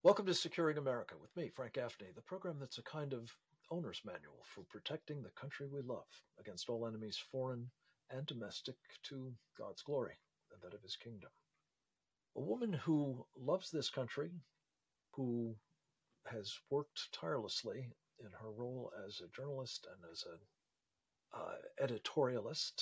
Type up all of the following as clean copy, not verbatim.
Welcome to Securing America with me, Frank Gaffney, the program that's a kind of owner's manual for protecting the country we love against all enemies, foreign and domestic, to God's glory and that of his kingdom. A woman who loves this country, who has worked tirelessly in her role as a journalist and as an editorialist,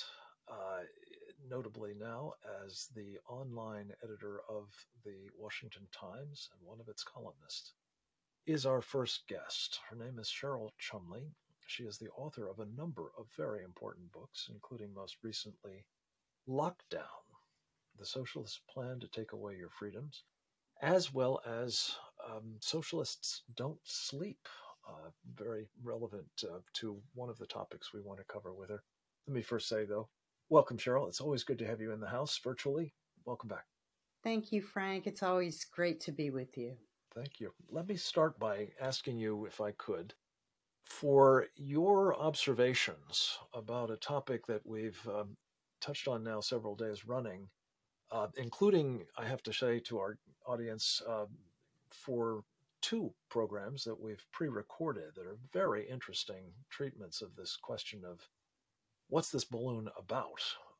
notably now as the online editor of the Washington Times and one of its columnists, is our first guest. Her name is Cheryl Chumley. She is the author of a number of very important books, including most recently Lockdown, The Socialist Plan to Take Away Your Freedoms, as well as Socialists Don't Sleep, very relevant to one of the topics we want to cover with her. Let me first say, though, welcome, Cheryl. It's always good to have you in the house virtually. Welcome back. Thank you, Frank. It's always great to be with you. Thank you. Let me start by asking you, if I could, for your observations about a topic that we've touched on now several days running, including, I have to say to our audience, for two programs that we've pre-recorded that are very interesting treatments of this question of what's this balloon about?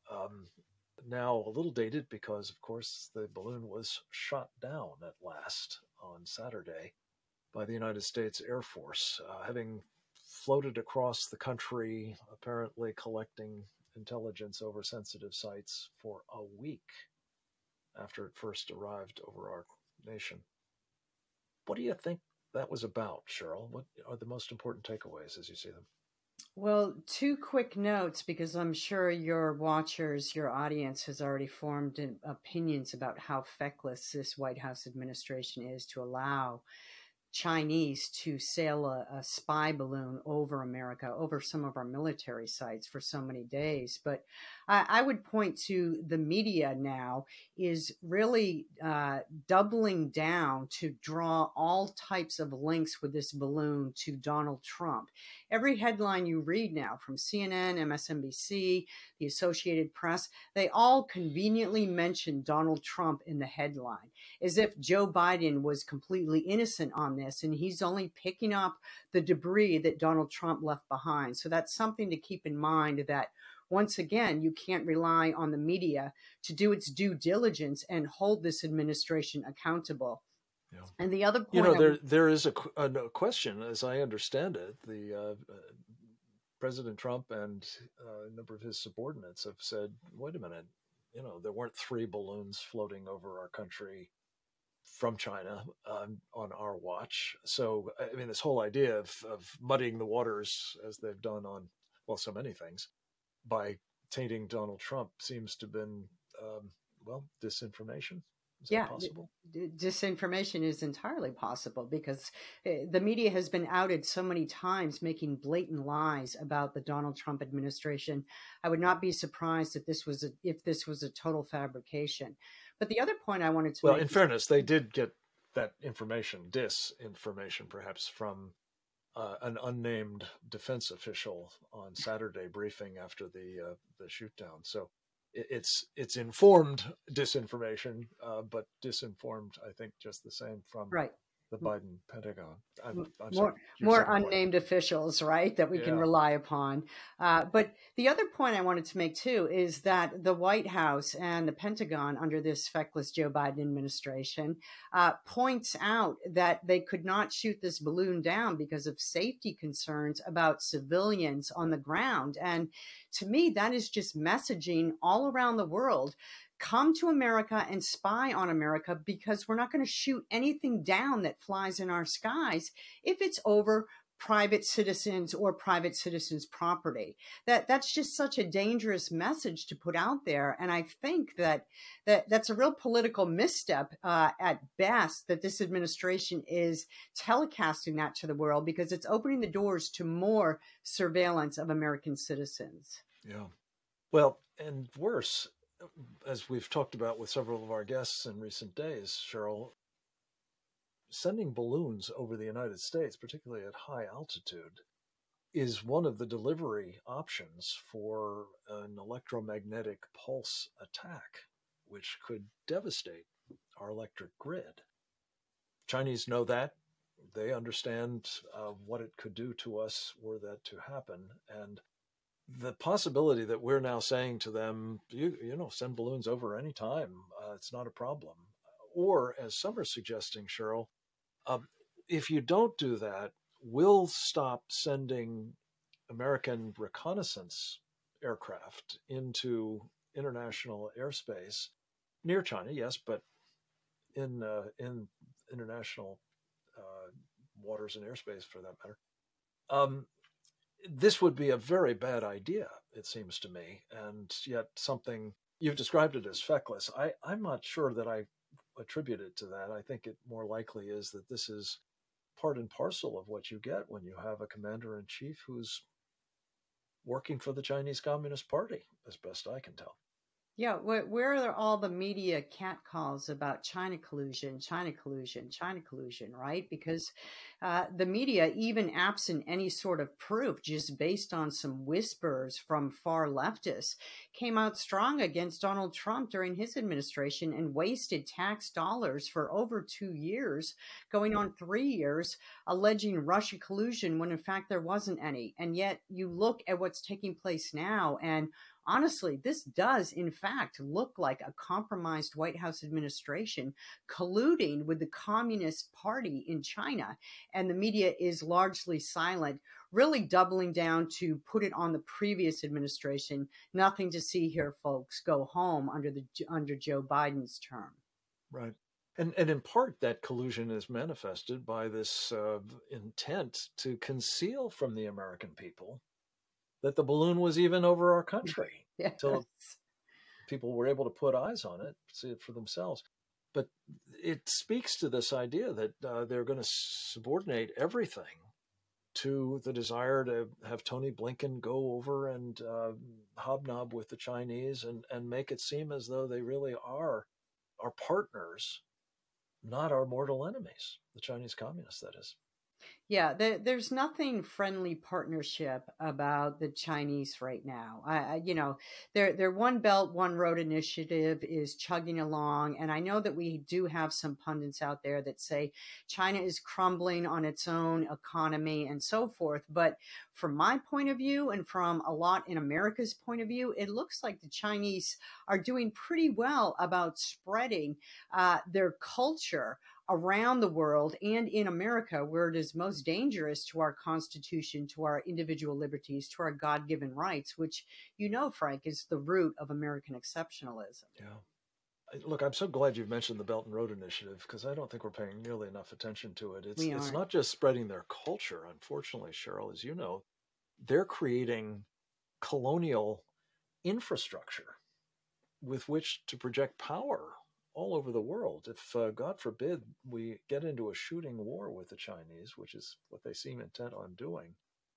Now a little dated because, of course, the balloon was shot down at last on Saturday by the United States Air Force, having floated across the country, apparently collecting intelligence over sensitive sites for a week after it first arrived over our nation. What do you think that was about, Cheryl? What are the most important takeaways as you see them? Well, two quick notes, because I'm sure your watchers, your audience has already formed opinions about how feckless this White House administration is to allow Chinese to sail a spy balloon over America, over some of our military sites for so many days. But I would point to the media now is really doubling down to draw all types of links with this balloon to Donald Trump. Every headline you read now from CNN, MSNBC, the Associated Press, they all conveniently mention Donald Trump in the headline, as if Joe Biden was completely innocent on this and he's only picking up the debris that Donald Trump left behind. So that's something to keep in mind, that once again, you can't rely on the media to do its due diligence and hold this administration accountable. Yeah. And the other point, there is a question, as I understand it. The President Trump and a number of his subordinates have said, "Wait a minute, there weren't three balloons floating over our country from China on our watch." So, I mean, this whole idea of muddying the waters, as they've done on, well, so many things, by tainting Donald Trump seems to have been, disinformation. Is that possible? Disinformation is entirely possible, because the media has been outed so many times making blatant lies about the Donald Trump administration. I would not be surprised if this was a total fabrication. But the other point I wanted to make, in fairness, they did get that disinformation perhaps, from an unnamed defense official on Saturday briefing after the shootdown. So it's informed disinformation, but disinformed, I think, just the same from the Biden Pentagon. More unnamed officials, right, that we can rely upon. But the other point I wanted to make, too, is that the White House and the Pentagon under this feckless Joe Biden administration points out that they could not shoot this balloon down because of safety concerns about civilians on the ground. And to me, that is just messaging all around the world. Come to America and spy on America, because we're not going to shoot anything down that flies in our skies if it's over private citizens or private citizens' property. That's just such a dangerous message to put out there. And I think that's a real political misstep at best, that this administration is telecasting that to the world, because it's opening the doors to more surveillance of American citizens. Yeah. Well, and worse, as we've talked about with several of our guests in recent days, Cheryl, sending balloons over the United States, particularly at high altitude, is one of the delivery options for an electromagnetic pulse attack, which could devastate our electric grid. Chinese know that. They understand what it could do to us were that to happen. And the possibility that we're now saying to them, send balloons over anytime, it's not a problem. Or, as some are suggesting, Cheryl, if you don't do that, we'll stop sending American reconnaissance aircraft into international airspace near China, yes, but in international waters and airspace for that matter. This would be a very bad idea, it seems to me, and yet something you've described it as feckless. I'm not sure that I attribute it to that. I think it more likely is that this is part and parcel of what you get when you have a commander in chief who's working for the Chinese Communist Party, as best I can tell. Yeah, where are all the media catcalls about China collusion, China collusion, China collusion, right? Because the media, even absent any sort of proof, just based on some whispers from far leftists, came out strong against Donald Trump during his administration and wasted tax dollars for over 2 years, going on 3 years, alleging Russia collusion when in fact there wasn't any. And yet you look at what's taking place now, and honestly, this does, in fact, look like a compromised White House administration colluding with the Communist Party in China. And the media is largely silent, really doubling down to put it on the previous administration. Nothing to see here, folks. Go home under Joe Biden's term. Right. And in part, that collusion is manifested by this intent to conceal from the American people that the balloon was even over our country. Yes. Until people were able to put eyes on it, see it for themselves. But it speaks to this idea that they're going to subordinate everything to the desire to have Tony Blinken go over and hobnob with the Chinese and make it seem as though they really are our partners, not our mortal enemies, the Chinese communists, that is. Yeah, there's nothing friendly partnership about the Chinese right now. Their One Belt, One Road initiative is chugging along. And I know that we do have some pundits out there that say China is crumbling on its own economy and so forth. But from my point of view and from a lot in America's point of view, it looks like the Chinese are doing pretty well about spreading their culture around the world and in America, where it is most dangerous to our Constitution, to our individual liberties, to our God-given rights, which, Frank, is the root of American exceptionalism. Yeah. Look, I'm so glad you've mentioned the Belt and Road Initiative, because I don't think we're paying nearly enough attention to it. It's not just spreading their culture, unfortunately, Cheryl, as you know. They're creating colonial infrastructure with which to project power all over the world. If, God forbid, we get into a shooting war with the Chinese, which is what they seem intent on doing,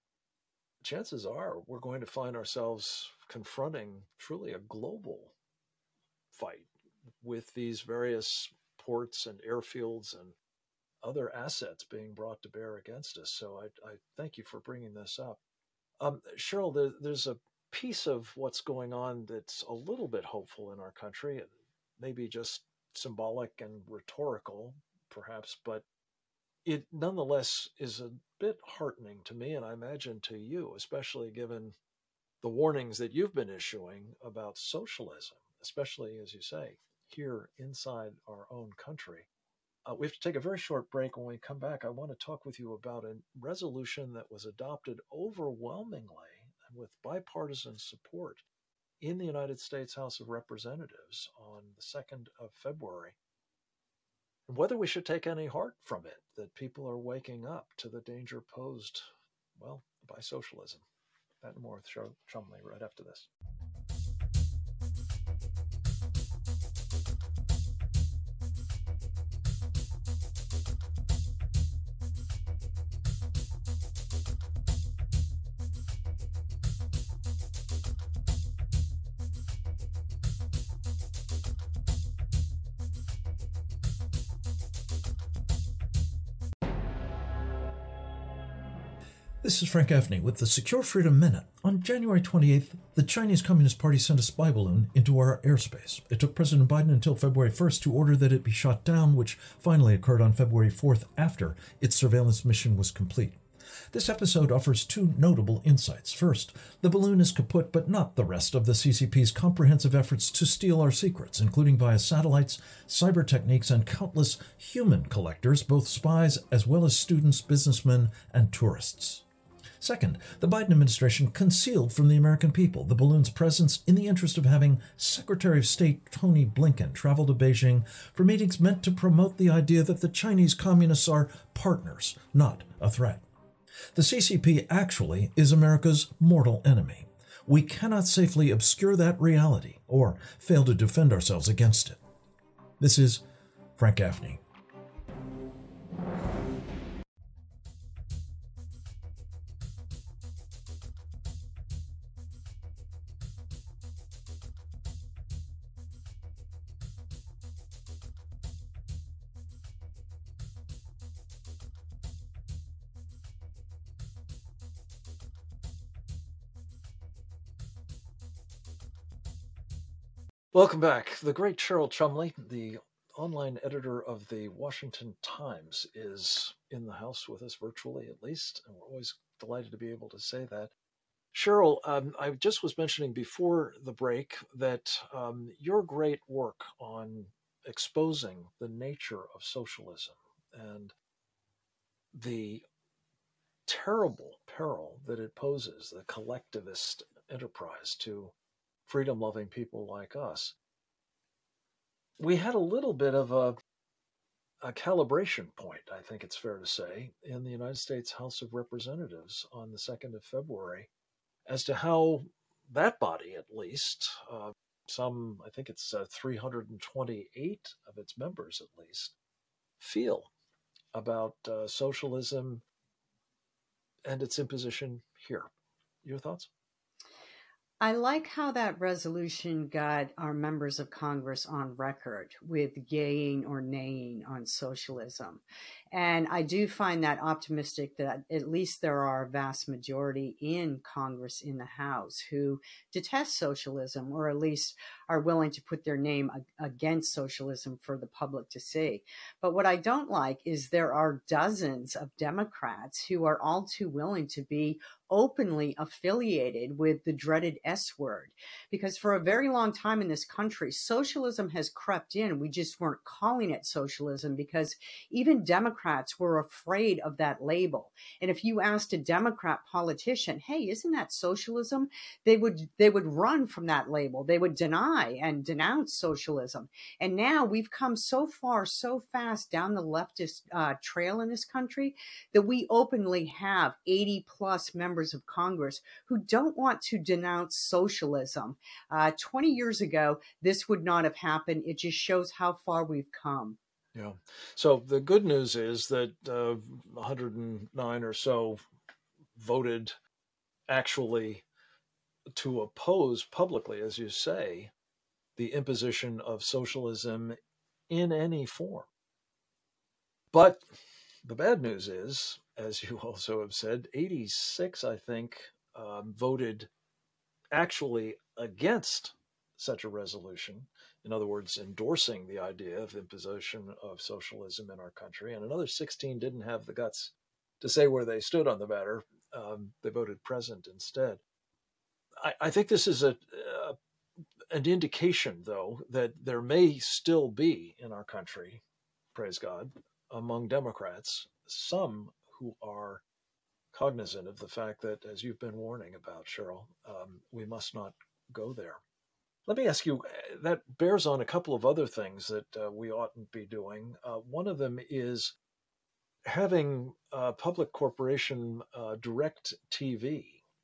chances are we're going to find ourselves confronting truly a global fight with these various ports and airfields and other assets being brought to bear against us. So I thank you for bringing this up. Cheryl, there's a piece of what's going on that's a little bit hopeful in our country, and maybe just symbolic and rhetorical, perhaps, but it nonetheless is a bit heartening to me, and I imagine to you, especially given the warnings that you've been issuing about socialism, especially, as you say, here inside our own country. We have to take a very short break. When we come back, I want to talk with you about a resolution that was adopted overwhelmingly and with bipartisan support in the United States House of Representatives on the 2nd of February, and whether we should take any heart from it, that people are waking up to the danger posed, well, by socialism. That and more with Cheryl Chumley right after this. This is Frank Avney with the Secure Freedom Minute. On January 28th, the Chinese Communist Party sent a spy balloon into our airspace. It took President Biden until February 1st to order that it be shot down, which finally occurred on February 4th after its surveillance mission was complete. This episode offers two notable insights. First, the balloon is kaput, but not the rest of the CCP's comprehensive efforts to steal our secrets, including via satellites, cyber techniques, and countless human collectors, both spies as well as students, businessmen, and tourists. Second, the Biden administration concealed from the American people the balloon's presence in the interest of having Secretary of State Tony Blinken travel to Beijing for meetings meant to promote the idea that the Chinese communists are partners, not a threat. The CCP actually is America's mortal enemy. We cannot safely obscure that reality or fail to defend ourselves against it. This is Frank Avney. Welcome back. The great Cheryl Chumley, the online editor of the Washington Times, is in the house with us virtually, at least, and we're always delighted to be able to say that. Cheryl, I just was mentioning before the break that your great work on exposing the nature of socialism and the terrible peril that it poses, the collectivist enterprise to freedom-loving people like us. We had a little bit of a calibration point, I think it's fair to say, in the United States House of Representatives on the 2nd of February as to how that body, at least, I think it's 328 of its members at least, feel about socialism and its imposition here. Your thoughts? I like how that resolution got our members of Congress on record with yaying or naying on socialism. And I do find that optimistic that at least there are a vast majority in Congress, in the House, who detest socialism, or at least are willing to put their name against socialism for the public to see. But what I don't like is there are dozens of Democrats who are all too willing to be openly affiliated with the dreaded S word, because for a very long time in this country, socialism has crept in. We just weren't calling it socialism because even Democrats were afraid of that label. And if you asked a Democrat politician, hey, isn't that socialism? They would run from that label. They would deny and denounce socialism. And now we've come so far, so fast down the leftist trail in this country that we openly have 80 plus members of Congress who don't want to denounce socialism. 20 years ago, this would not have happened. It just shows how far we've come. Yeah. So the good news is that 109 or so voted actually to oppose publicly, as you say, the imposition of socialism in any form. But the bad news is, as you also have said, 86, I think, voted actually against such a resolution. In other words, endorsing the idea of imposition of socialism in our country. And another 16 didn't have the guts to say where they stood on the matter. They voted present instead. I think this is an indication, though, that there may still be in our country, praise God, among Democrats, some who are cognizant of the fact that, as you've been warning about, Cheryl, we must not go there. Let me ask you, that bears on a couple of other things that we oughtn't be doing. One of them is having public corporation DirecTV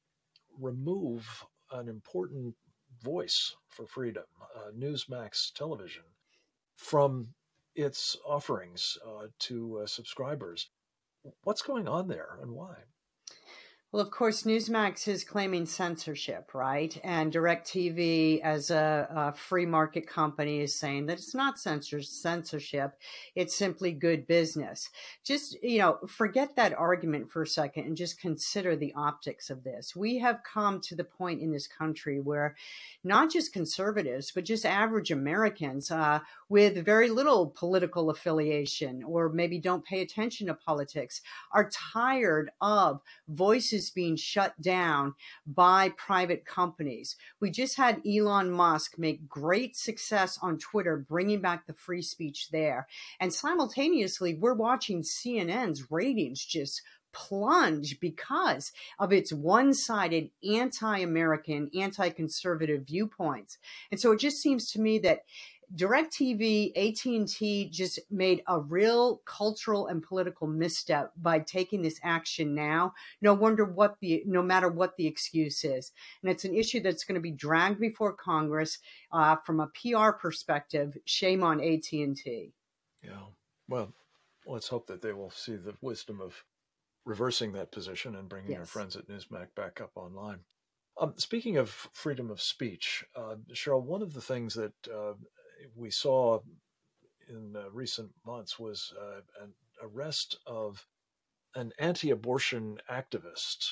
remove an important voice for freedom, Newsmax Television, from its offerings to subscribers. What's going on there and why? Well, of course, Newsmax is claiming censorship, right? And DirecTV, as a free market company, is saying that it's not censorship. It's simply good business. Just, forget that argument for a second and just consider the optics of this. We have come to the point in this country where not just conservatives, but just average Americans with very little political affiliation or maybe don't pay attention to politics are tired of voices being shut down by private companies. We just had Elon Musk make great success on Twitter, bringing back the free speech there. And simultaneously, we're watching CNN's ratings just plunge because of its one-sided anti-American, anti-conservative viewpoints. And so it just seems to me that DirecTV, AT&T just made a real cultural and political misstep by taking this action now. No matter what the excuse is. And it's an issue that's going to be dragged before Congress from a PR perspective. Shame on AT&T. Yeah. Well, let's hope that they will see the wisdom of reversing that position and bringing our friends at Newsmax back up online. Speaking of freedom of speech, Cheryl, one of the things that we saw in recent months was an arrest of an anti-abortion activist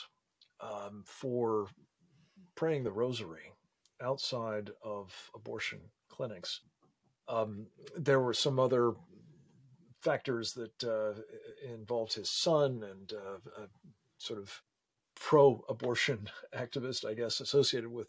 for praying the rosary outside of abortion clinics. There were some other factors that involved his son and a sort of pro-abortion activist, I guess, associated with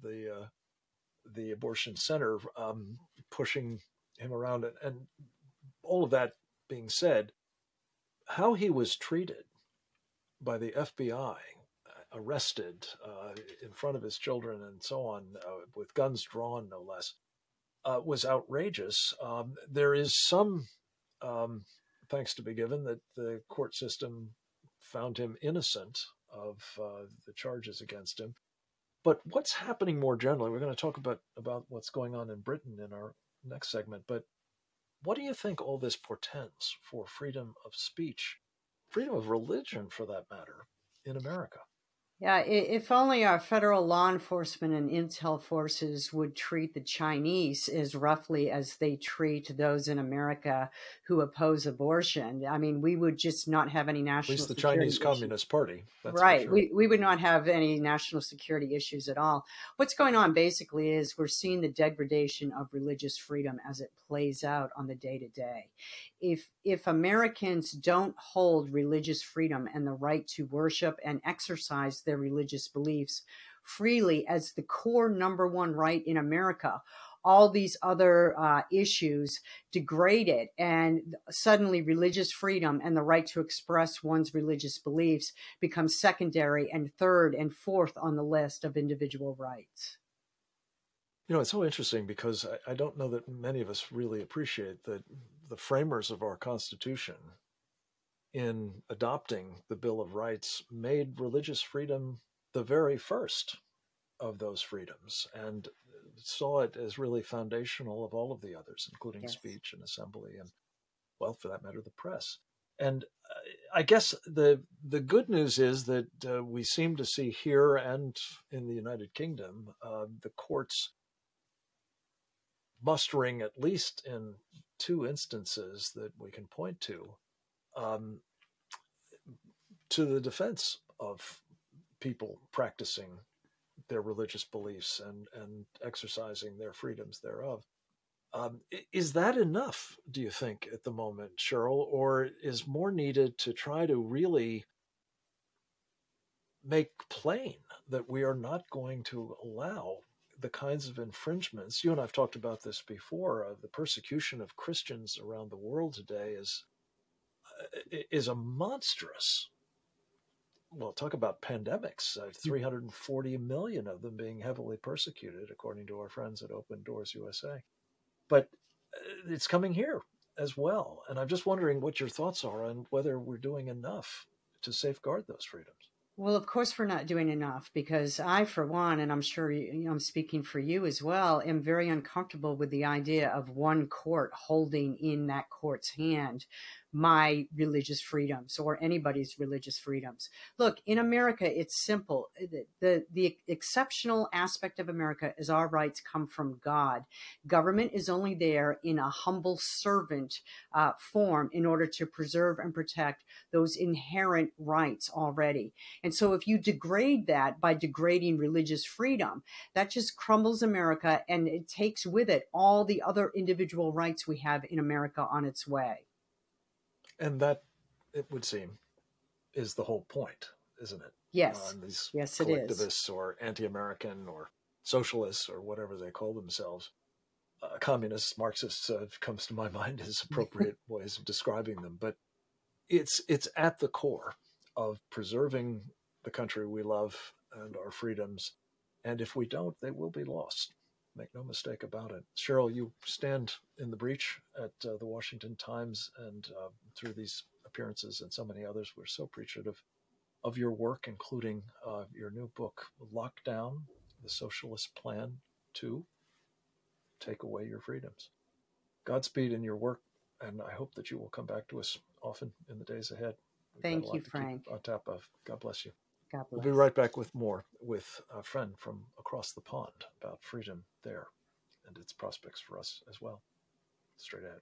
the abortion center, pushing him around. And all of that being said, how he was treated by the FBI, arrested in front of his children and so on, with guns drawn, no less, was outrageous. There is some thanks to be given that the court system found him innocent of the charges against him. But what's happening more generally, we're going to talk about what's going on in Britain in our next segment, but what do you think all this portends for freedom of speech, freedom of religion for that matter, in America? Yeah, if only our federal law enforcement and intel forces would treat the Chinese as roughly as they treat those in America who oppose abortion. I mean, we would just not have any national security. At least the Chinese Communist Party. That's right. For sure. We would not have any national security issues at all. What's going on basically is we're seeing the degradation of religious freedom as it plays out on the day-to-day. If Americans don't hold religious freedom and the right to worship and exercise their religious beliefs freely as the core number one right in America, all these other issues degrade it, and suddenly religious freedom and the right to express one's religious beliefs become secondary and third and fourth on the list of individual rights. You know, it's so interesting because I don't know that many of us really appreciate that the framers of our Constitution, in adopting the Bill of Rights, made religious freedom the very first of those freedoms and saw it as really foundational of all of the others, including speech and assembly and, well, for that matter, the press. And I guess the good news is that we seem to see here and in the United Kingdom, the courts mustering, at least in two instances that we can point to the defense of people practicing their religious beliefs and exercising their freedoms thereof. Is that enough, do you think, at the moment, Cheryl, or is more needed to try to really make plain that we are not going to allow the kinds of infringements? You and I've talked about this before. The persecution of Christians around the world today is a monstrous. Well, talk about pandemics. 340 million of them being heavily persecuted, according to our friends at Open Doors USA. But it's coming here as well. And I'm just wondering what your thoughts are on whether we're doing enough to safeguard those freedoms. Well, of course, we're not doing enough because I, for one, and I'm sure I'm speaking for you as well, am very uncomfortable with the idea of one court holding in that court's hand my religious freedoms or anybody's religious freedoms. Look, in America, it's simple. The exceptional aspect of America is our rights come from God. Government is only there in a humble servant form in order to preserve and protect those inherent rights already. And so if you degrade that by degrading religious freedom, that just crumbles America, and it takes with it all the other individual rights we have in America on its way. And that, it would seem, is the whole point, isn't it? Yes. These yes, it collectivists is. or anti-American or socialists or whatever they call themselves, communists, Marxists comes to my mind as appropriate ways of describing them. But it's at the core of preserving the country we love and our freedoms. And if we don't, they will be lost. Make no mistake about it. Cheryl, you stand in the breach at the Washington Times, and through these appearances and so many others, we're so appreciative of your work, including your new book, Lockdown, The Socialist Plan to Take Away Your Freedoms. Godspeed in your work, and I hope that you will come back to us often in the days ahead. Thank you, Frank. On top of. God bless you. God bless. We'll be right back with more with a friend from across the pond about freedom there and its prospects for us as well. Straight ahead.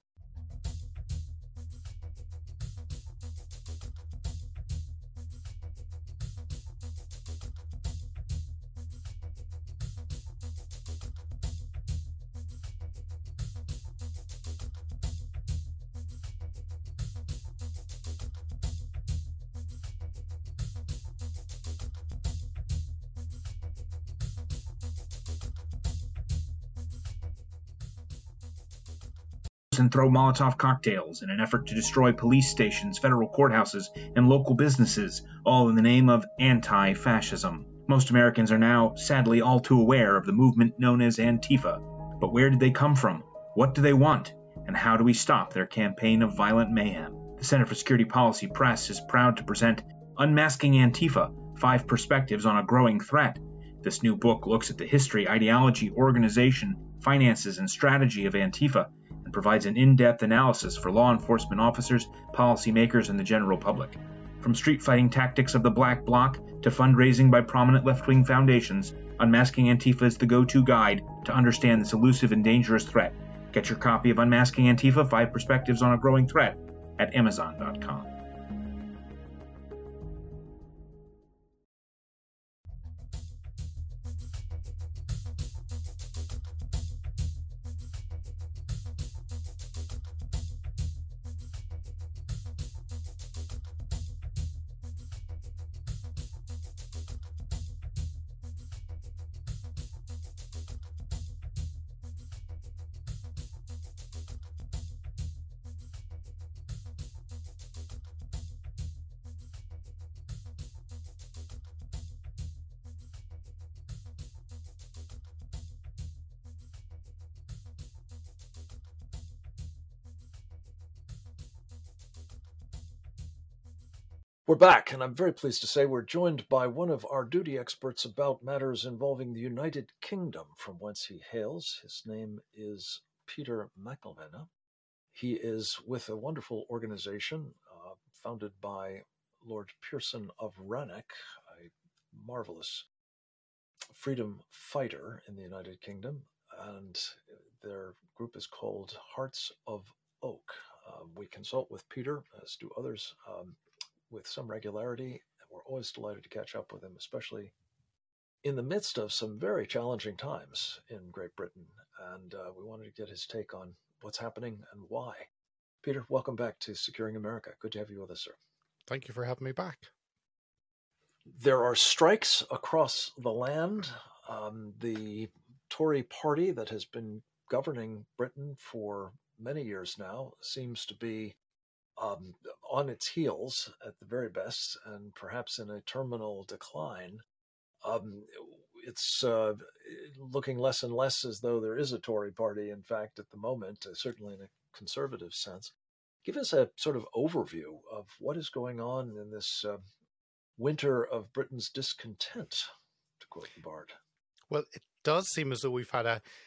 And throw Molotov cocktails in an effort to destroy police stations, federal courthouses, and local businesses, all in the name of anti-fascism. Most Americans are now, sadly, all too aware of the movement known as Antifa. But where did they come from? What do they want? And how do we stop their campaign of violent mayhem? The Center for Security Policy Press is proud to present Unmasking Antifa, 5 Perspectives on a Growing Threat. This new book looks at the history, ideology, organization, finances, and strategy of Antifa, and provides an in-depth analysis for law enforcement officers, policymakers, and the general public. From street fighting tactics of the Black Bloc to fundraising by prominent left-wing foundations, Unmasking Antifa is the go-to guide to understand this elusive and dangerous threat. Get your copy of Unmasking Antifa, 5 Perspectives on a Growing Threat at Amazon.com. We're back, and I'm very pleased to say we're joined by one of our duty experts about matters involving the United Kingdom, from whence he hails. His name is Peter McElvenna. He is with a wonderful organization founded by Lord Pearson of Rannoch, a marvelous freedom fighter in the United Kingdom, and their group is called Hearts of Oak. We consult with Peter, as do others, with some regularity, and we're always delighted to catch up with him, especially in the midst of some very challenging times in Great Britain. And we wanted to get his take on what's happening and why. Peter, welcome back to Securing America. Good to have you with us, sir. Thank you for having me back. There are strikes across the land. The Tory party that has been governing Britain for many years now seems to be on its heels at the very best, and perhaps in a terminal decline. It's looking less and less as though there is a Tory party, in fact, at the moment, certainly in a conservative sense. Give us a sort of overview of what is going on in this winter of Britain's discontent, to quote the Bard. Well, it does seem as though we've had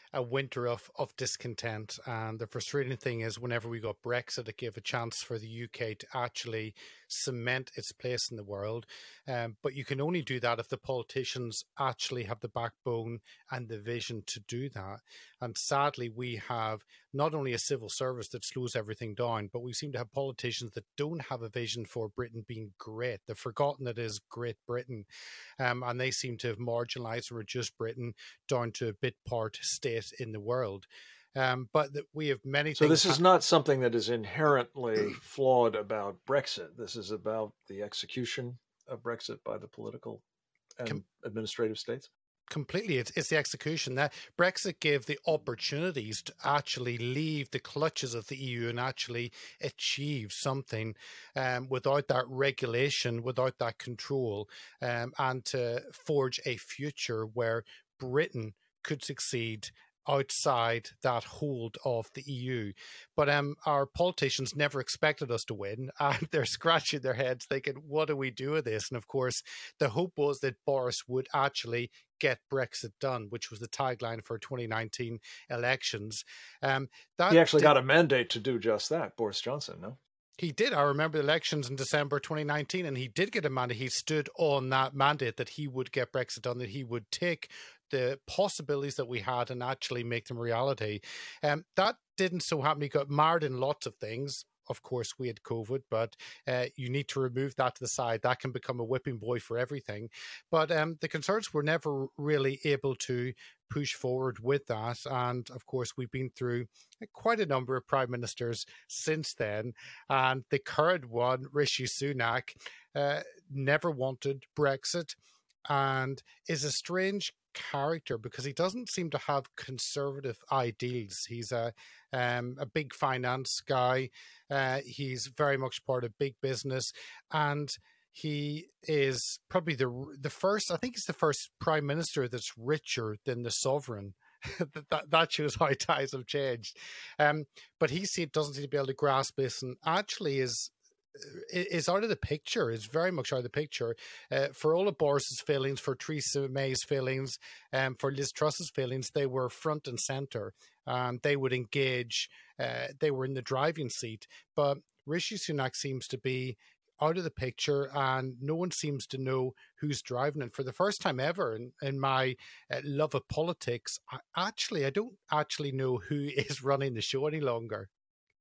a winter of discontent. And the frustrating thing is whenever we got Brexit, it gave a chance for the UK to actually cement its place in the world. But you can only do that if the politicians actually have the backbone and the vision to do that. And sadly, we have not only a civil service that slows everything down, but we seem to have politicians that don't have a vision for Britain being great. They've forgotten it is Great Britain. And they seem to have marginalised and reduced Britain down to a bit part state in the world. But we have many So things. this is not something that is inherently flawed about Brexit. This is about the execution of Brexit by the political and administrative states. Completely. It's the execution. That Brexit gave the opportunities to actually leave the clutches of the EU and actually achieve something without that regulation, without that control, and to forge a future where Britain could succeed outside that hold of the EU. But our politicians never expected us to win, and they're scratching their heads thinking, what do we do with this? And of course, the hope was that Boris would actually get Brexit done, which was the tagline for 2019 elections. He actually got a mandate to do just that, Boris Johnson, no? He did. I remember the elections in December 2019, and he did get a mandate. He stood on that mandate that he would get Brexit done, that he would take the possibilities that we had and actually make them reality. That didn't so happen. He got marred in lots of things. Of course, we had COVID, but you need to remove that to the side. That can become a whipping boy for everything. But the Conservatives were never really able to push forward with that. And of course, we've been through quite a number of prime ministers since then. And the current one, Rishi Sunak, never wanted Brexit and is a strange character because he doesn't seem to have conservative ideals. He's a big finance guy. He's very much part of big business, and he is probably the first. I think he's the first prime minister that's richer than the sovereign. that shows how ties have changed. But he doesn't seem to be able to grasp this, and actually is out of the picture, is very much out of the picture. For all of Boris's failings, for Theresa May's failings, for Liz Truss's failings, they were front and centre. They would engage, they were in the driving seat. But Rishi Sunak seems to be out of the picture and no one seems to know who's driving it. For the first time ever in my love of politics, I don't actually know who is running the show any longer.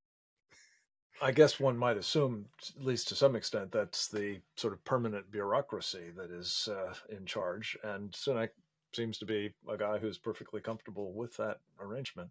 I guess one might assume, at least to some extent, that's the sort of permanent bureaucracy that is in charge. And Sunak seems to be a guy who's perfectly comfortable with that arrangement.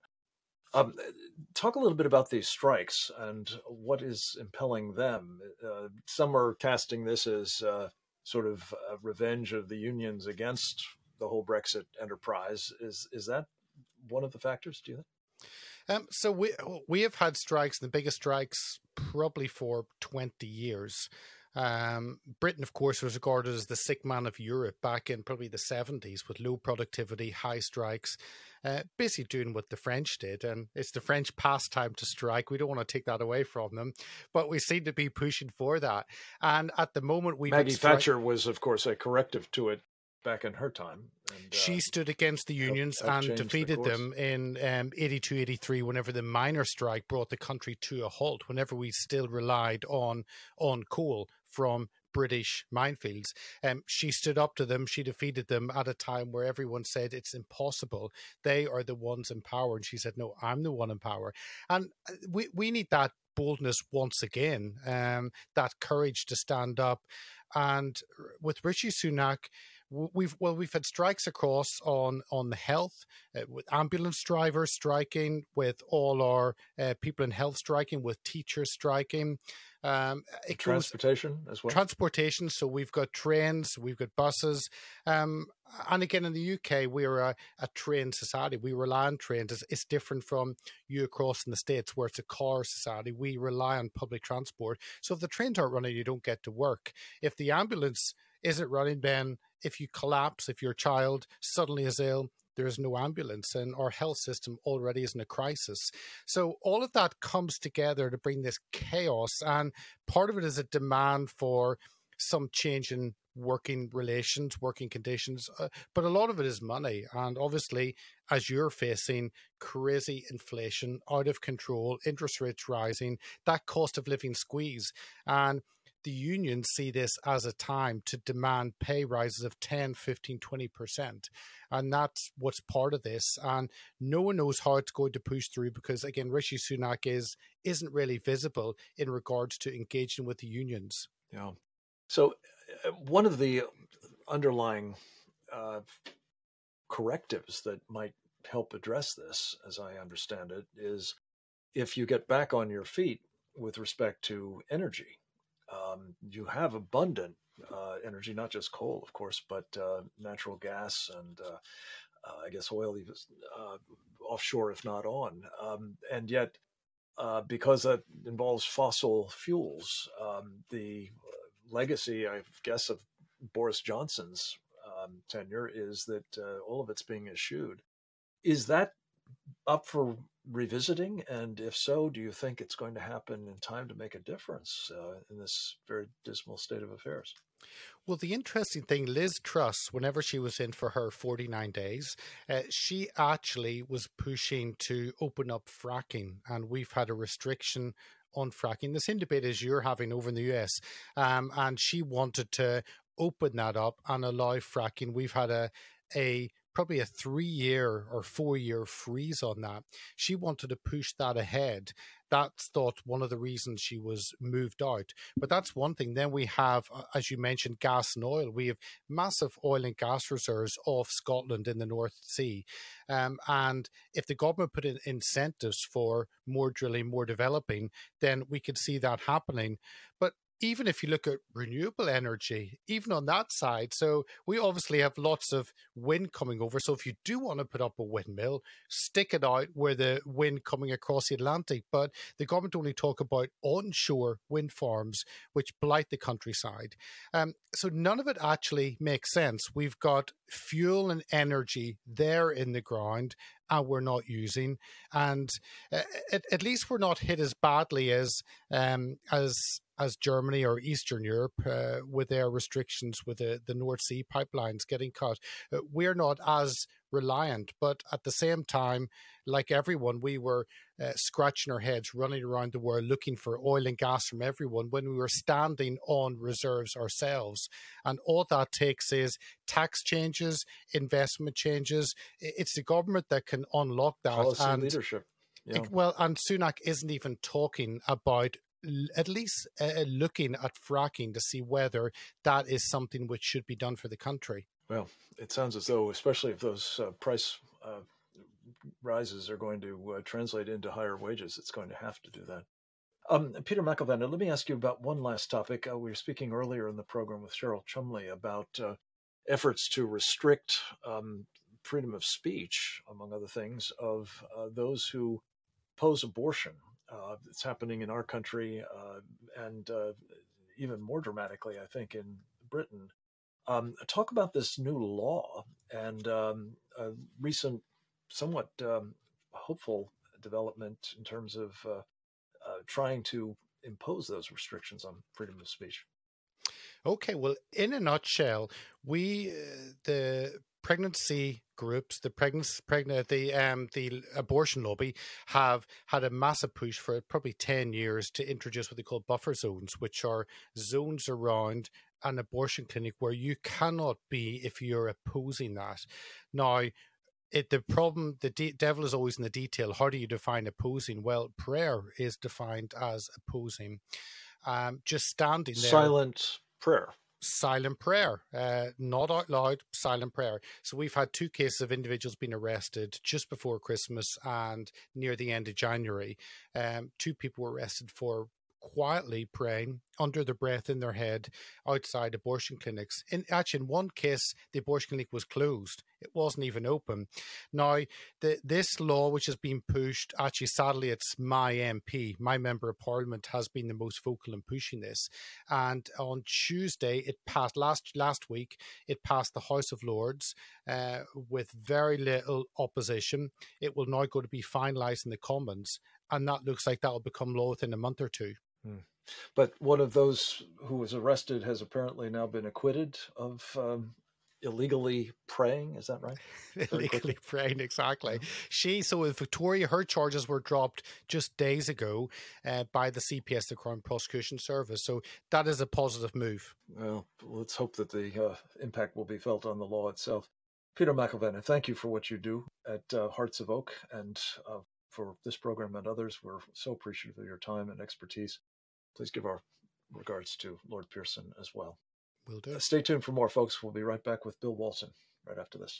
Talk a little bit about these strikes and what is impelling them. Some are casting this as sort of a revenge of the unions against the whole Brexit enterprise. Is that one of the factors, do you think? So we have had strikes, the biggest strikes probably for 20 years. Britain, of course, was regarded as the sick man of Europe back in probably the 70s with low productivity, high strikes, basically doing what the French did. And it's the French pastime to strike. We don't want to take that away from them, but we seem to be pushing for that. And at the moment, Maggie Thatcher was, of course, a corrective to it back in her time. And, she stood against the unions and defeated them in 82-83 whenever the miners' strike brought the country to a halt, whenever we still relied on coal from British minefields. She stood up to them. She defeated them at a time where everyone said it's impossible. They are the ones in power. And she said, no, I'm the one in power. And we need that boldness once again, that courage to stand up. And with Rishi Sunak, we've had strikes across on the health, with ambulance drivers striking, with all our people in health striking, with teachers striking. Transportation as well. Transportation. So we've got trains, we've got buses. And again, in the UK, we're a train society. We rely on trains. It's different from you across in the States where it's a car society. We rely on public transport. So if the trains aren't running, you don't get to work. If the ambulance isn't running, then if you collapse, if your child suddenly is ill, there is no ambulance, and our health system already is in a crisis. So all of that comes together to bring this chaos, and part of it is a demand for some change in working relations, working conditions, but a lot of it is money. And obviously, as you're facing crazy inflation, out of control, interest rates rising, that cost of living squeeze. And the unions see this as a time to demand pay rises of 10, 15, 20%. And that's what's part of this. And no one knows how it's going to push through because, again, Rishi Sunak isn't really visible in regards to engaging with the unions. Yeah. So one of the underlying correctives that might help address this, as I understand it, is if you get back on your feet with respect to energy. You have abundant energy, not just coal, of course, but natural gas and I guess oil, offshore, if not on. And yet, because that involves fossil fuels, the legacy, I guess, of Boris Johnson's tenure is that all of it's being eschewed. Is that up for revisiting? And if so, do you think it's going to happen in time to make a difference in this very dismal state of affairs? Well, the interesting thing, Liz Truss, whenever she was in for her 49 days, she actually was pushing to open up fracking. And we've had a restriction on fracking, the same debate as you're having over in the US. And she wanted to open that up and allow fracking. We've had probably a 3-year or 4-year freeze on that. She wanted to push that ahead. That's thought one of the reasons she was moved out. But that's one thing. Then we have, as you mentioned, gas and oil. We have massive oil and gas reserves off Scotland in the North Sea. And if the government put in incentives for more drilling, more developing, then we could see that happening. But even if you look at renewable energy, even on that side, so we obviously have lots of wind coming over. So if you do want to put up a windmill, stick it out where the wind coming across the Atlantic. But the government only talk about onshore wind farms, which blight the countryside. So none of it actually makes sense. We've got fuel and energy there in the ground, and we're not using, and at least we're not hit as badly as Germany or Eastern Europe with their restrictions with the North Sea pipelines getting cut. We're not as reliant, but at the same time, like everyone, we were scratching our heads, running around the world looking for oil and gas from everyone when we were standing on reserves ourselves. And all that takes is tax changes, investment changes. It's the government that can unlock that. Policy and leadership. Yeah. Well, and Sunak isn't even talking about at least looking at fracking to see whether that is something which should be done for the country. Well, it sounds as though, especially if those price rises are going to translate into higher wages, it's going to have to do that. Peter McElveen, let me ask you about one last topic. We were speaking earlier in the program with Cheryl Chumley about efforts to restrict freedom of speech, among other things, of those who oppose abortion. It's happening in our country and even more dramatically, I think, in Britain. Talk about this new law and a recent, somewhat hopeful development in terms of trying to impose those restrictions on freedom of speech. Okay, well, in a nutshell, the pregnancy groups, the abortion lobby have had a massive push for probably 10 years to introduce what they call buffer zones, which are zones around an abortion clinic where you cannot be if you're opposing that. Now, the problem, the devil is always in the detail. How do you define opposing? Well, prayer is defined as opposing. Just standing there. Silent prayer. Silent prayer, not out loud, silent prayer. So we've had 2 cases of individuals being arrested just before Christmas and near the end of January. 2 people were arrested for quietly praying under their breath in their head outside abortion clinics. In one case, the abortion clinic was closed. It wasn't even open. Now, this law, which has been pushed, actually, sadly, it's my MP, my member of parliament, has been the most vocal in pushing this. And on Tuesday, it passed, last week, it passed the House of Lords with very little opposition. It will now go to be finalised in the Commons, and that looks like that will become law within a month or 2. But one of those who was arrested has apparently now been acquitted of illegally praying. Is that right? Illegally praying, exactly. Yeah. So with Victoria, her charges were dropped just days ago by the CPS, the Crown Prosecution Service. So that is a positive move. Well, let's hope that the impact will be felt on the law itself. Peter McIlvenna, thank you for what you do at Hearts of Oak and for this program and others. We're so appreciative of your time and expertise. Please give our regards to Lord Pearson as well. Will do. Stay tuned for more, folks. We'll be right back with Bill Walton right after this.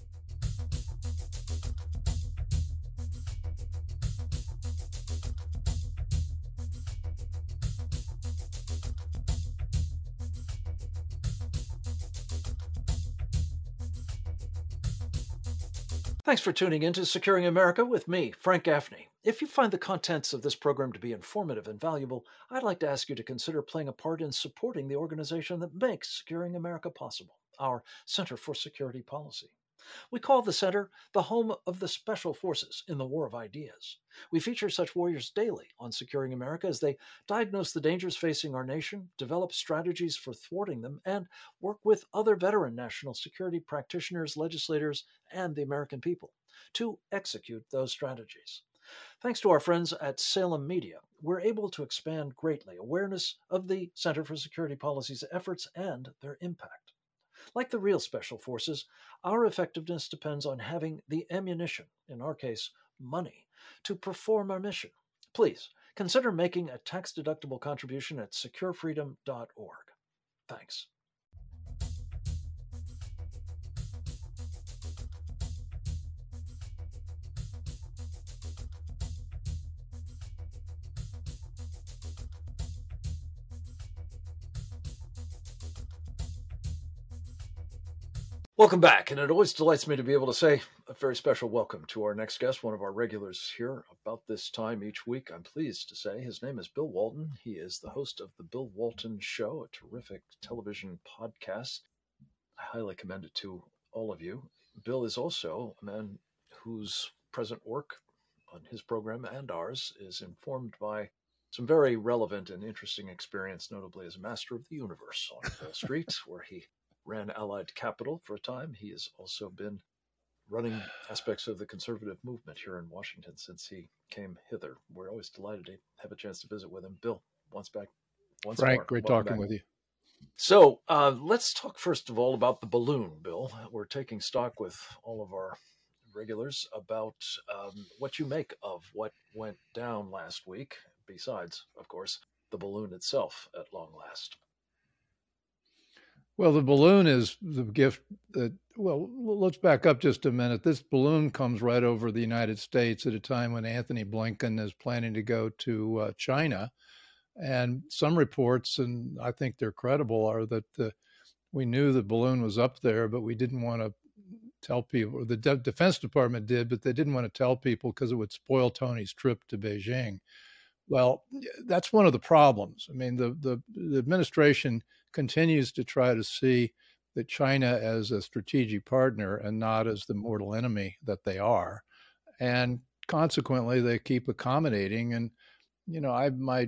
Thanks for tuning in to Securing America with me, Frank Gaffney. If you find the contents of this program to be informative and valuable, I'd like to ask you to consider playing a part in supporting the organization that makes Securing America possible, our Center for Security Policy. We call the center the home of the Special Forces in the War of Ideas. We feature such warriors daily on Securing America as they diagnose the dangers facing our nation, develop strategies for thwarting them, and work with other veteran national security practitioners, legislators, and the American people to execute those strategies. Thanks to our friends at Salem Media, we're able to expand greatly awareness of the Center for Security Policy's efforts and their impact. Like the real special forces, our effectiveness depends on having the ammunition, in our case, money, to perform our mission. Please consider making a tax-deductible contribution at securefreedom.org. Thanks. Welcome back, and it always delights me to be able to say a very special welcome to our next guest, one of our regulars here about this time each week. I'm pleased to say his name is Bill Walton. He is the host of The Bill Walton Show, a terrific television podcast. I highly commend it to all of you. Bill is also a man whose present work on his program and ours is informed by some very relevant and interesting experience, notably as a master of the universe on Wall Street, where he ran Allied Capital for a time. He has also been running aspects of the conservative movement here in Washington since he came hither. We're always delighted to have a chance to visit with him. Bill, once Frank, more. great Welcome talking back. with you. So let's talk first of all about the balloon, Bill. We're taking stock with all of our regulars about what you make of what went down last week, besides, of course, the balloon itself at long last. Well, the balloon is the gift that, well, let's back up just a minute. This balloon comes right over the United States at a time when Anthony Blinken is planning to go to China. And some reports, and I think they're credible, are that we knew the balloon was up there, but we didn't want to tell people. The Defense Department did, but they didn't want to tell people because it would spoil Tony's trip to Beijing. Well, that's one of the problems. I mean, the administration continues to try to see that China as a strategic partner and not as the mortal enemy that they are. And consequently, they keep accommodating. And, you know,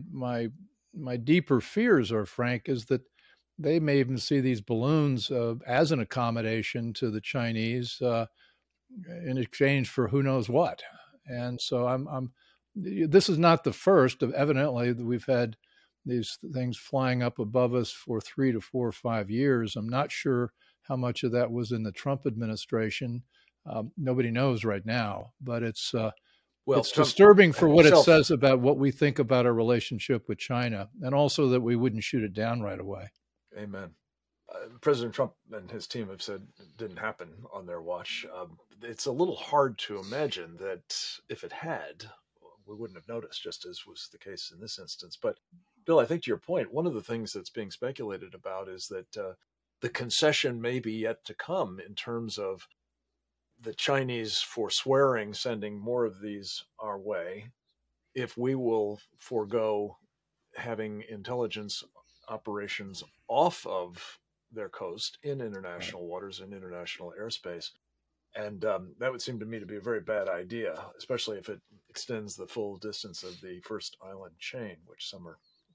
my deeper fears are, Frank, is that they may even see these balloons as an accommodation to the Chinese in exchange for who knows what. And so this is not the first of, evidently, we've had these things flying up above us for 3 to 4 or 5 years. I'm not sure how much of that was in the Trump administration. Nobody knows right now, but it's disturbing for what it says about what we think about our relationship with China, and also that we wouldn't shoot it down right away. Amen. President Trump and his team have said it didn't happen on their watch. It's a little hard to imagine that if it had, we wouldn't have noticed, just as was the case in this instance. But Bill, I think to your point, one of the things that's being speculated about is that the concession may be yet to come in terms of the Chinese forswearing sending more of these our way if we will forego having intelligence operations off of their coast in international waters and international airspace. And that would seem to me to be a very bad idea, especially if it extends the full distance of the first island chain, which some are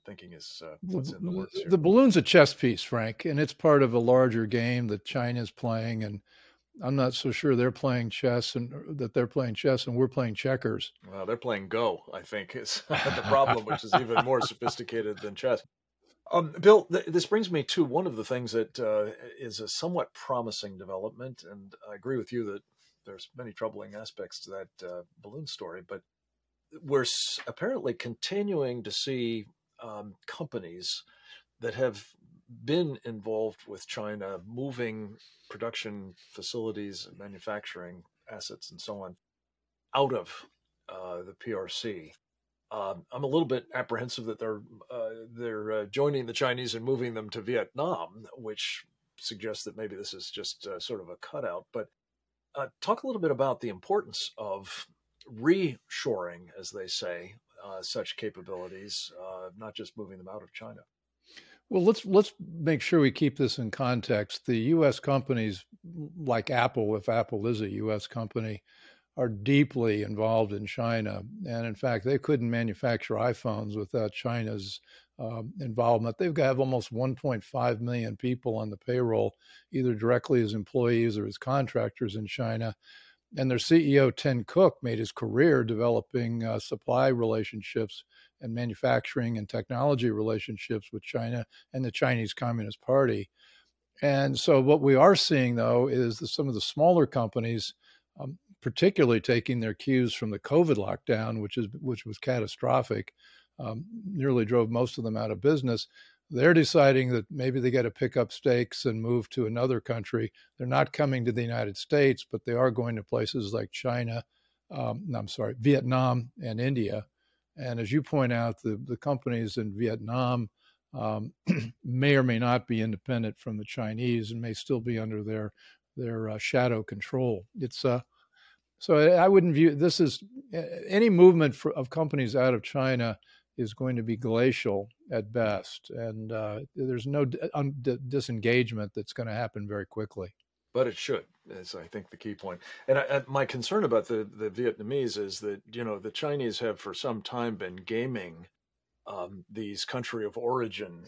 thinking is what's in the works here. The balloon's a chess piece, Frank, and it's part of a larger game that China's playing, and I'm not so sure they're playing chess and we're playing checkers. Well, they're playing Go, I think, is the problem, which is even more sophisticated than chess. Bill, this brings me to one of the things that is a somewhat promising development, and I agree with you that there's many troubling aspects to that balloon story, but we're apparently continuing to see companies that have been involved with China moving production facilities and manufacturing assets and so on out of the PRC. I'm a little bit apprehensive that they're joining the Chinese and moving them to Vietnam, which suggests that maybe this is just sort of a cutout. But talk a little bit about the importance of reshoring, as they say, such capabilities, not just moving them out of China. Well, let's make sure we keep this in context. The U.S. companies like Apple, if Apple is a U.S. company, are deeply involved in China. And in fact, they couldn't manufacture iPhones without China's involvement. They've got almost 1.5 million people on the payroll, either directly as employees or as contractors in China. And their CEO, Tim Cook, made his career developing supply relationships and manufacturing and technology relationships with China and the Chinese Communist Party. And so what we are seeing, though, is that some of the smaller companies, particularly taking their cues from the COVID lockdown, which was catastrophic, nearly drove most of them out of business. They're deciding that maybe they got to pick up stakes and move to another country. They're not coming to the United States, but they are going to places like Vietnam and India. And as you point out, the companies in Vietnam may or may not be independent from the Chinese and may still be under their shadow control. So I wouldn't view this as any movement of companies out of China is going to be glacial at best, and there's no disengagement that's going to happen very quickly. But it should, is I think the key point. And my concern about the Vietnamese is that, the Chinese have for some time been gaming these country of origin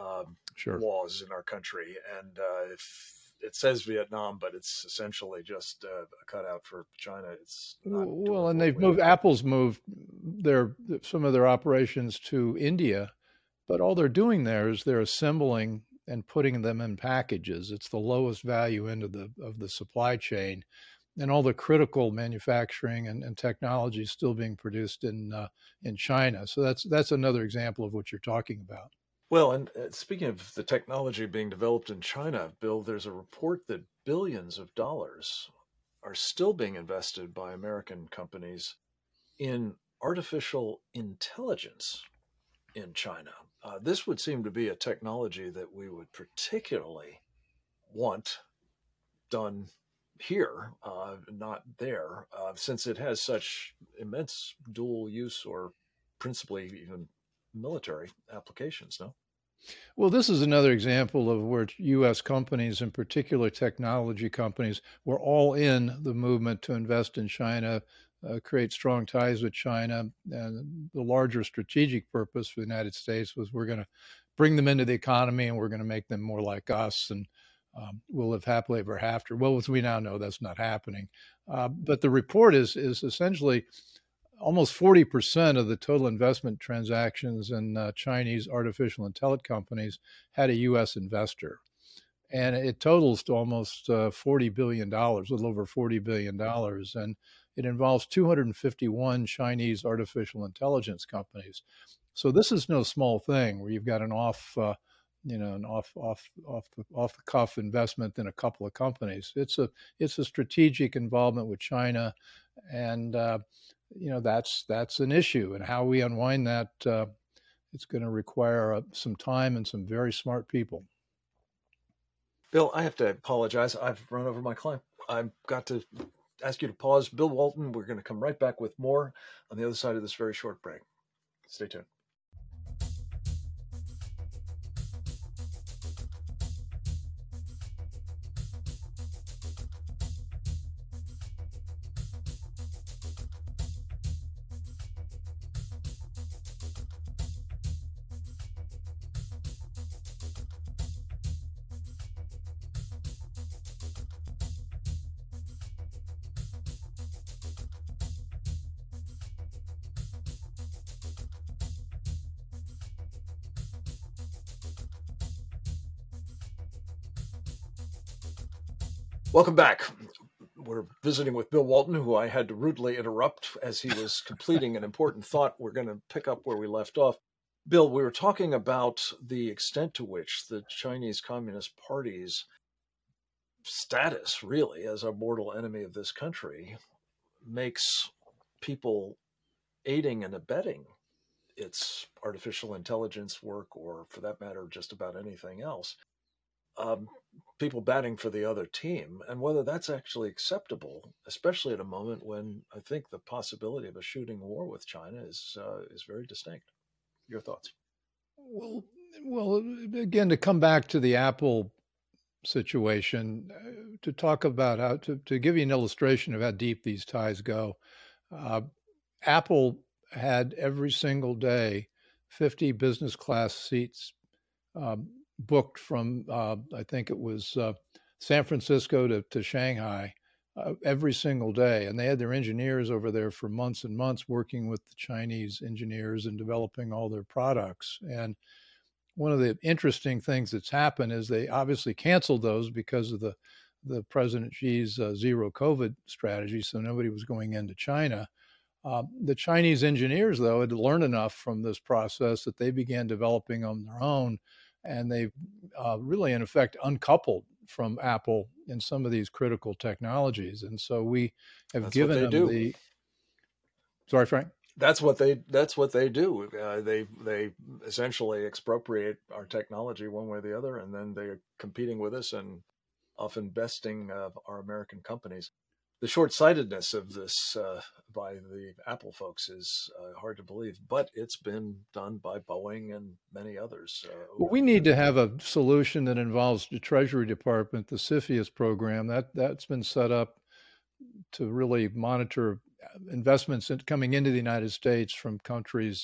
laws in our country. And if it says Vietnam, but it's essentially just a cutout for China. It's not well, and they've moved. Apple's moved some of their operations to India, but all they're doing there is they're assembling and putting them in packages. It's the lowest value end of the supply chain, and all the critical manufacturing and technology is still being produced in China. So that's another example of what you're talking about. Well, and speaking of the technology being developed in China, Bill, there's a report that billions of dollars are still being invested by American companies in artificial intelligence in China. This would seem to be a technology that we would particularly want done here, not there, since it has such immense dual use or principally even military applications, no? Well, this is another example of where U.S. companies, in particular technology companies, were all in the movement to invest in China, create strong ties with China. And the larger strategic purpose for the United States was we're going to bring them into the economy and we're going to make them more like us and we'll live happily ever after. Well, as we now know, that's not happening. But the report is essentially almost 40% of the total investment transactions in Chinese artificial intelligence companies had a U.S. investor. And it totals to almost $40 billion, a little over $40 billion. And it involves 251 Chinese artificial intelligence companies. So this is no small thing where you've got an off the cuff investment in a couple of companies. It's a strategic involvement with China, and that's an issue. And how we unwind that, it's going to require some time and some very smart people. Bill, I have to apologize. I've run over my clock. I've got to ask you to pause. Bill Walton, we're going to come right back with more on the other side of this very short break. Stay tuned. Welcome back. We're visiting with Bill Walton, who I had to rudely interrupt as he was completing an important thought. We're going to pick up where we left off. Bill, we were talking about the extent to which the Chinese Communist Party's status, really, as a mortal enemy of this country makes people aiding and abetting its artificial intelligence work, or for that matter, just about anything else. People batting for the other team, and whether that's actually acceptable, especially at a moment when I think the possibility of a shooting war with China is very distinct. Your thoughts? Well, again, to come back to the Apple situation, to talk about how to give you an illustration of how deep these ties go. Apple had every single day 50 business class seats booked from, I think it was San Francisco to Shanghai every single day. And they had their engineers over there for months and months working with the Chinese engineers and developing all their products. And one of the interesting things that's happened is they obviously canceled those because of the President Xi's zero COVID strategy. So nobody was going into China. The Chinese engineers, though, had learned enough from this process that they began developing on their own. And they've really, in effect, uncoupled from Apple in some of these critical technologies. And so we have given them the... Sorry, Frank? That's what they do. They essentially expropriate our technology one way or the other, and then they're competing with us and often besting our American companies. The short-sightedness of this by the Apple folks is hard to believe, but it's been done by Boeing and many others. Well, we need to have a solution that involves the Treasury Department, the CFIUS program. That's been set up to really monitor investments coming into the United States from countries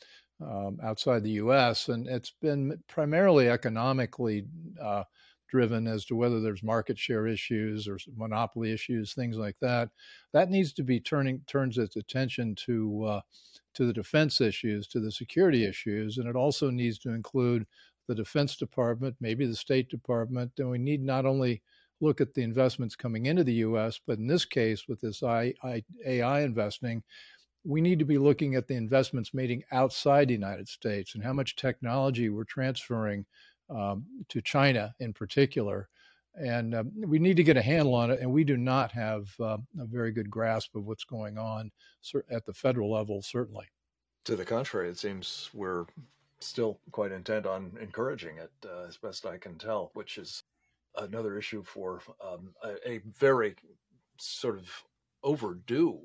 outside the U.S. And it's been primarily economically driven as to whether there's market share issues or monopoly issues, things like that. That needs to be turns its attention to the defense issues, to the security issues, and it also needs to include the Defense Department, maybe the State Department. And we need not only look at the investments coming into the U.S., but in this case, with this AI investing, we need to be looking at the investments made outside the United States and how much technology we're transferring to China in particular. And we need to get a handle on it. And we do not have a very good grasp of what's going on at the federal level, certainly. To the contrary, it seems we're still quite intent on encouraging it, as best I can tell, which is another issue for a very sort of overdue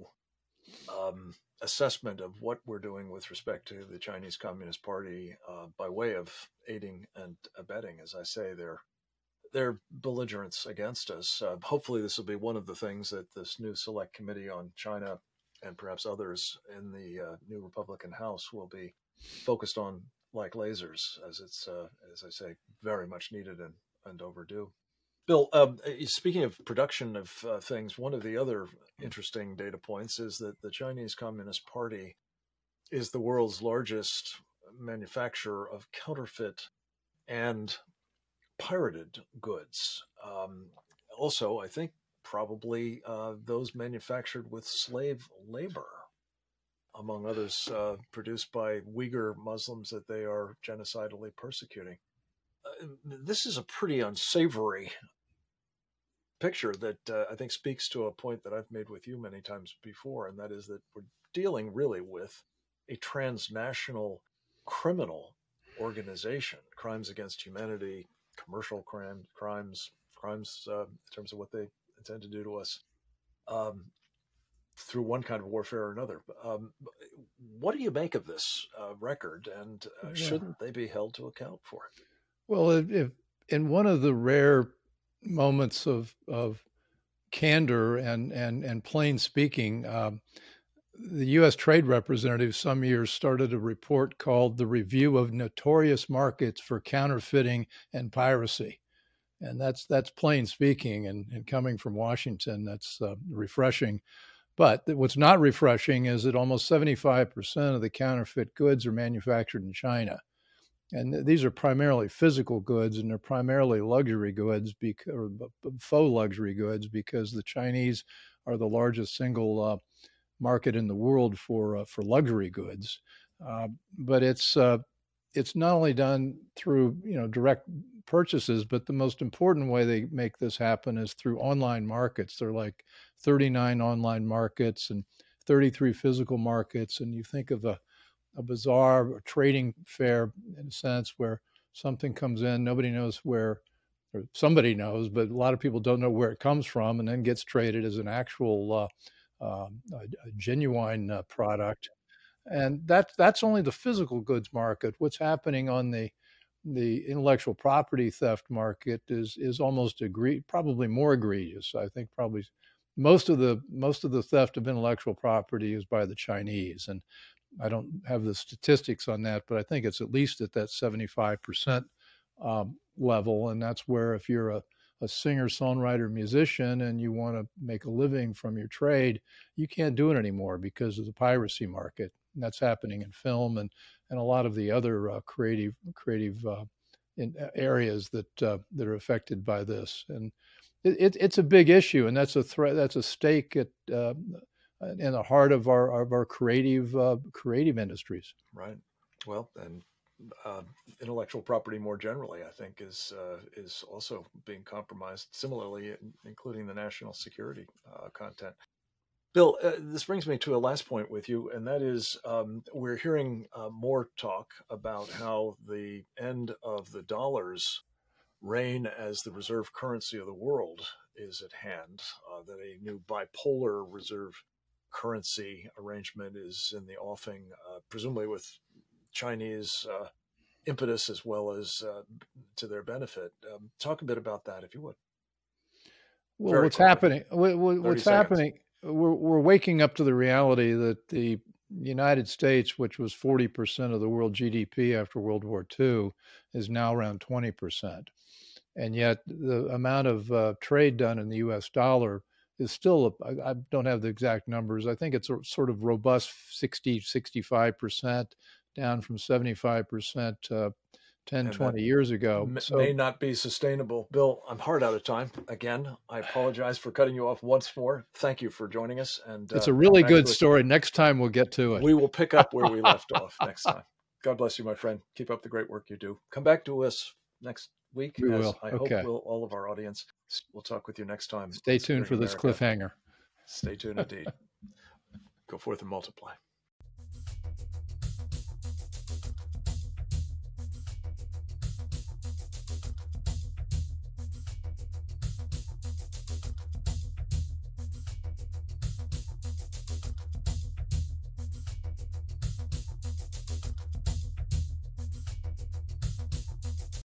assessment of what we're doing with respect to the Chinese Communist Party by way of aiding and abetting. As I say, their belligerence against us. Hopefully this will be one of the things that this new select committee on China and perhaps others in the new Republican House will be focused on like lasers, as it's, as I say, very much needed and overdue. Bill, speaking of production of things, one of the other interesting data points is that the Chinese Communist Party is the world's largest manufacturer of counterfeit and pirated goods. Also, I think probably those manufactured with slave labor, among others produced by Uyghur Muslims that they are genocidally persecuting. This is a pretty unsavory picture that I think speaks to a point that I've made with you many times before, and that is that we're dealing really with a transnational criminal organization, crimes against humanity, commercial crimes in terms of what they intend to do to us through one kind of warfare or another. What do you make of this record, and shouldn't they be held to account for it? Well, if in one of the rare moments of candor and plain speaking, the U.S. Trade Representative some years started a report called The Review of Notorious Markets for Counterfeiting and Piracy. And that's plain speaking, and coming from Washington, that's refreshing. But what's not refreshing is that almost 75% of the counterfeit goods are manufactured in China. And these are primarily physical goods, and they're primarily luxury goods, or faux luxury goods, because the Chinese are the largest single market in the world for luxury goods. But it's not only done through direct purchases, but the most important way they make this happen is through online markets. They're like 39 online markets and 33 physical markets, and you think of a bazaar, a trading fair in a sense, where something comes in, nobody knows where, or somebody knows, but a lot of people don't know where it comes from, and then gets traded as an actual a genuine product. And that's only the physical goods market. What's happening on the intellectual property theft market is almost probably more egregious. I think probably most of the theft of intellectual property is by the Chinese, and I don't have the statistics on that, but I think it's at least at that 75% level. And that's where, if you're a singer, songwriter, musician, and you want to make a living from your trade, you can't do it anymore because of the piracy market. And that's happening in film and a lot of the other creative areas that are affected by this. And it's a big issue, and that's a threat. That's a stake at in the heart of our creative industries. Right. Well, and intellectual property more generally, I think, is also being compromised similarly, including the national security content. Bill, this brings me to a last point with you, and that is we're hearing more talk about how the end of the dollar's reign as the reserve currency of the world is at hand, that a new bipolar reserve currency arrangement is in the offing, presumably with Chinese impetus as well as to their benefit. Talk a bit about that, if you would. Well, what's happening? What's happening? We're waking up to the reality that the United States, which was 40% of the world GDP after World War II, is now around 20%. And yet the amount of trade done in the U.S. dollar is still, I don't have the exact numbers. I think it's a sort of robust 65%, down from 75% 10, 20 years ago. May not be sustainable. Bill, I'm hard out of time. Again, I apologize for cutting you off once more. Thank you for joining us. And it's a really good story. Next time we'll get to it. We will pick up where we left off next time. God bless you, my friend. Keep up the great work you do. Come back to us next week. We will. I hope all of our audience. We'll talk with you next time. Stay tuned for this cliffhanger. Stay tuned indeed. Go forth and multiply.